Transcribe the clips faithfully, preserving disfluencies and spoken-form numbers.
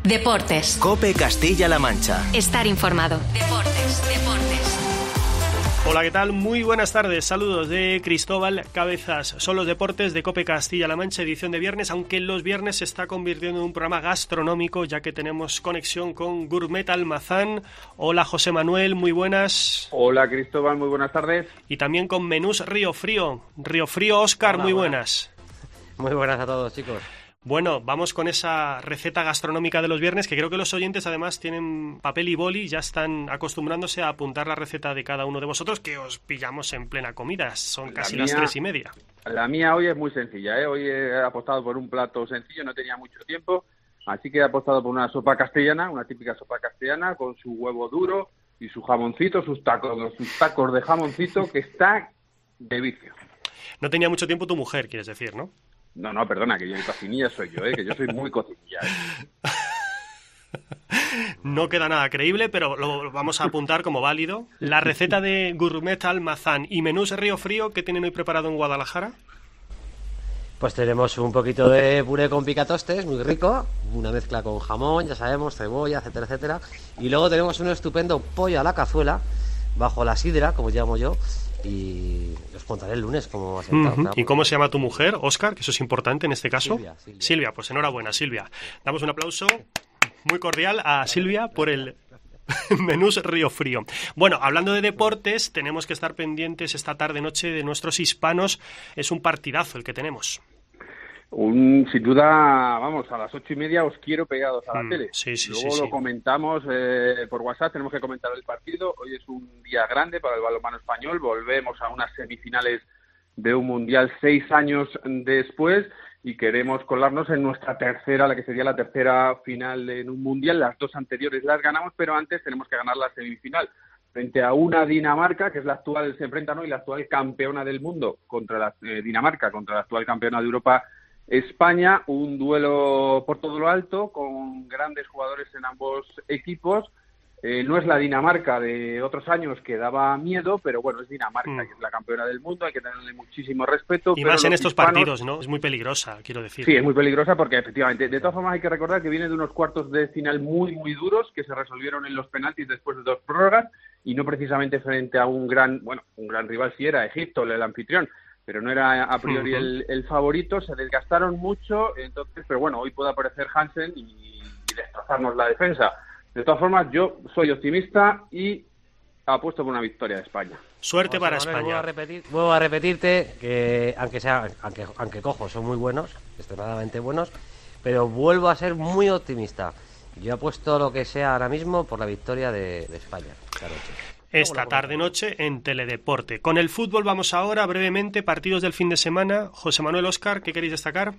Deportes. COPE Castilla-La Mancha. Estar informado. Deportes, deportes. Hola, ¿qué tal? Muy buenas tardes. Saludos de Cristóbal Cabezas. Son los deportes de COPE Castilla-La Mancha, edición de viernes, aunque los viernes se está convirtiendo en un programa gastronómico, ya que tenemos conexión con Gourmet Almazán. Hola, José Manuel, muy buenas. Hola, Cristóbal, muy buenas tardes. Y también con Menús Río Frío. Río Frío, Óscar, muy buenas. Muy buenas a todos, chicos. Bueno, vamos con esa receta gastronómica de los viernes, que creo que los oyentes además tienen papel y boli, ya están acostumbrándose a apuntar la receta de cada uno de vosotros, que os pillamos en plena comida, son casi las tres y media. La mía hoy es muy sencilla, ¿eh? Hoy he apostado por un plato sencillo, no tenía mucho tiempo, así que he apostado por una sopa castellana, una típica sopa castellana, con su huevo duro y su jamoncito, sus tacos, sus tacos de jamoncito, que está de vicio. No tenía mucho tiempo tu mujer, quieres decir, ¿no? No, no, perdona, que yo el cocinilla soy yo, ¿eh? Que yo soy muy cocinilla, ¿eh? No queda nada creíble, pero lo vamos a apuntar como válido. La receta de Gourmet Almazán y Menús Río Frío, ¿qué tienen hoy preparado en Guadalajara? Pues tenemos un poquito de puré con picatostes, muy rico, una mezcla con jamón, ya sabemos, cebolla, etcétera, etcétera. Y luego tenemos un estupendo pollo a la cazuela, bajo la sidra, como llamo yo, y os contaré el lunes cómo ha sentado. Uh-huh. ¿Y cómo se llama tu mujer, Óscar? Que eso es importante en este caso. Silvia, Silvia. Silvia, pues enhorabuena, Silvia. Damos un aplauso muy cordial a Silvia por el Menús Río Frío. Bueno, hablando de deportes, tenemos que estar pendientes esta tarde-noche de nuestros hispanos. Es un partidazo el que tenemos. Un, sin duda, vamos, a las ocho y media os quiero pegados a la mm, tele. Sí, sí, Luego sí, lo sí. comentamos eh, por WhatsApp, tenemos que comentar el partido. Hoy es un día grande para el balonmano español. Volvemos a unas semifinales de un mundial seis años después y queremos colarnos en nuestra tercera, la que sería la tercera final en un mundial. Las dos anteriores las ganamos, pero antes tenemos que ganar la semifinal frente a una Dinamarca, que es la actual, se enfrentan hoy la actual campeona del mundo contra la eh, Dinamarca, contra la actual campeona de Europa, España. Un duelo por todo lo alto, con grandes jugadores en ambos equipos. Eh, no es la Dinamarca de otros años que daba miedo, pero bueno, es Dinamarca, Mm. que es la campeona del mundo, hay que tenerle muchísimo respeto. Y pero más en los estos hispanos, partidos, ¿no? Es muy peligrosa, quiero decir. Sí, es muy peligrosa porque efectivamente, de todas formas hay que recordar que viene de unos cuartos de final muy, muy duros que se resolvieron en los penaltis después de dos prórrogas y no precisamente frente a un gran, bueno, un gran rival si era Egipto, el anfitrión, pero no era a priori Uh-huh. el, el favorito, se desgastaron mucho, entonces, pero bueno, hoy puede aparecer Hansen y, y destrozarnos la defensa. De todas formas, yo soy optimista y apuesto por una victoria de España. Suerte José para Manuel, España. Vuelvo a, repetir, vuelvo a repetirte que, aunque sea, aunque, aunque cojo, son muy buenos, extremadamente buenos, pero vuelvo a ser muy optimista. Yo apuesto lo que sea ahora mismo por la victoria de, de España. Claro, Esta tarde-noche en Teledeporte. Con el fútbol vamos ahora, brevemente, partidos del fin de semana. José Manuel, Óscar, ¿qué queréis destacar?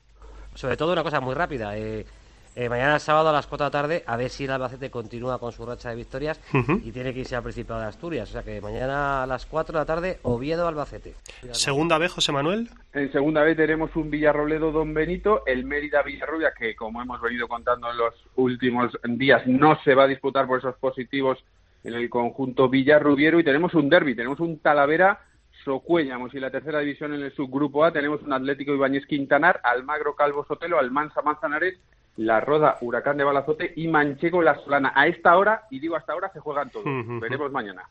Sobre todo una cosa muy rápida. Eh, eh, mañana sábado a las cuatro de la tarde, a ver si el Albacete continúa con su racha de victorias Uh-huh. y tiene que irse al Principado de Asturias. O sea que mañana a las cuatro de la tarde, Oviedo-Albacete. Segunda vez, José Manuel. En segunda vez tenemos un Villarrobledo-Don Benito, el Mérida-Villarrubia, que como hemos venido contando en los últimos días, no se va a disputar por esos positivos en el conjunto villarrubiero, y tenemos un derbi, tenemos un Talavera-Socuéllamos, y la tercera división en el subgrupo A tenemos un Atlético Ibáñez-Quintanar, Almagro Calvo-Sotelo, Almansa Manzanares, La Roda, Huracán de Balazote y Manchego-La Solana. A esta hora, y digo hasta ahora, se juegan todos. Uh-huh. Veremos mañana.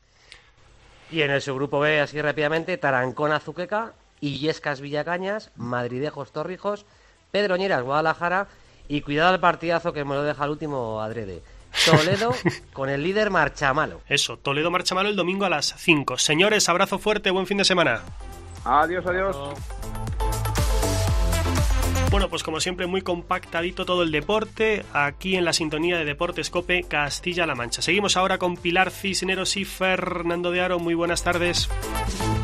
Y en el subgrupo B, así rápidamente, Tarancón-Azuqueca, Illescas Villacañas, Madridejos Torrijos, Pedroñeras Guadalajara y cuidado al partidazo que me lo deja el último adrede. Toledo con el líder Marchamalo. Eso, Toledo Marchamalo el domingo a las cinco. Señores, abrazo fuerte, buen fin de semana. Adiós, adiós. Bueno, pues como siempre, muy compactadito todo el deporte, aquí en la sintonía de Deportes COPE Castilla-La Mancha. Seguimos ahora con Pilar Cisneros y Fernando de Aro. Muy buenas tardes.